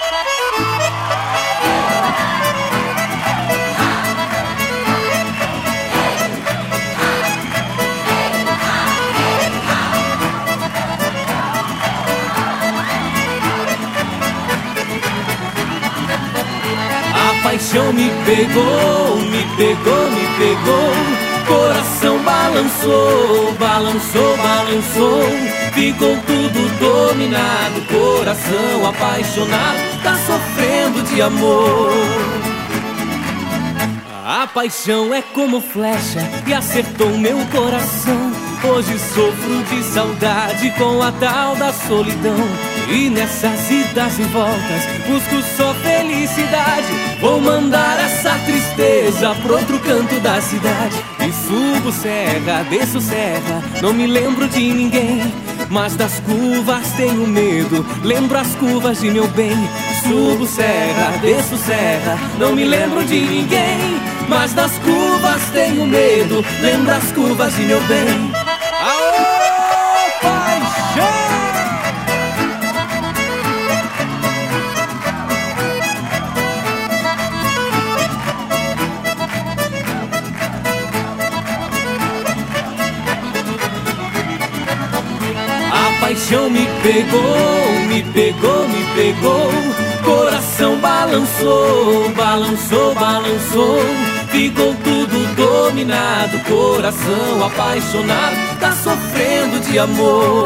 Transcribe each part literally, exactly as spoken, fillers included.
A paixão me pegou, me pegou, me pegou. Coração balançou, balançou, balançou. Ficou tudo dominado. Coração apaixonado, tá sofrendo de amor. A paixão é como flecha e acertou meu coração. Hoje sofro de saudade com a tal da solidão. E nessas idas e voltas busco só felicidade. Vou mandar essa tristeza pro outro canto da cidade. E subo serra, desço serra, não me lembro de ninguém. Mas das curvas tenho medo, lembro as curvas de meu bem. Subo serra, desço serra, não me lembro de ninguém. Mas das curvas tenho medo, lembro as curvas de meu bem. Aô, paixão! A paixão me pegou, me pegou, me pegou. Coração balançou, balançou, balançou. Ficou tudo dominado. Coração apaixonado, tá sofrendo de amor.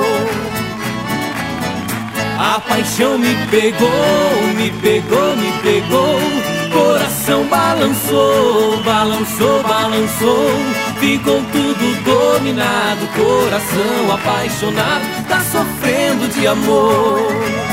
A paixão me pegou, me pegou, me pegou. Coração balançou, balançou, balançou. Ficou tudo dominado. Coração apaixonado, tá sofrendo de amor.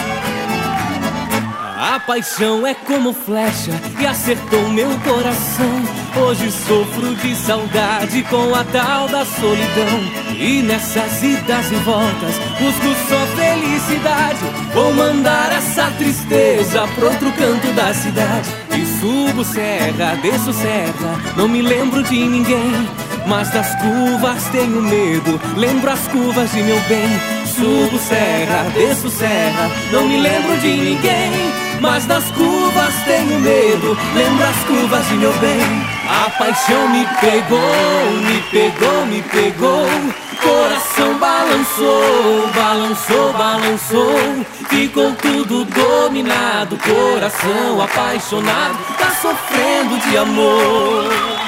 A paixão é como flecha e acertou meu coração. Hoje sofro de saudade com a tal da solidão. E nessas idas e voltas busco só felicidade. Vou mandar essa tristeza pro outro canto da cidade. E subo serra, desço serra, não me lembro de ninguém. Mas das curvas tenho medo, lembro as curvas de meu bem. Subo serra, desço serra, não me lembro de ninguém. Mas das curvas tenho medo, lembro as curvas de meu bem. A paixão me pegou, me pegou, me pegou. Coração balançou, balançou, balançou. Ficou tudo dominado. Coração apaixonado, tá sofrendo de amor.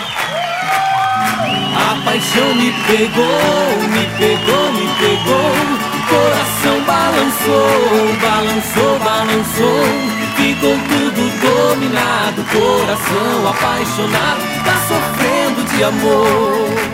A paixão me pegou, me pegou, me pegou. Coração balançou, balançou, balançou. Ficou tudo dominado. Coração apaixonado, tá sofrendo de amor.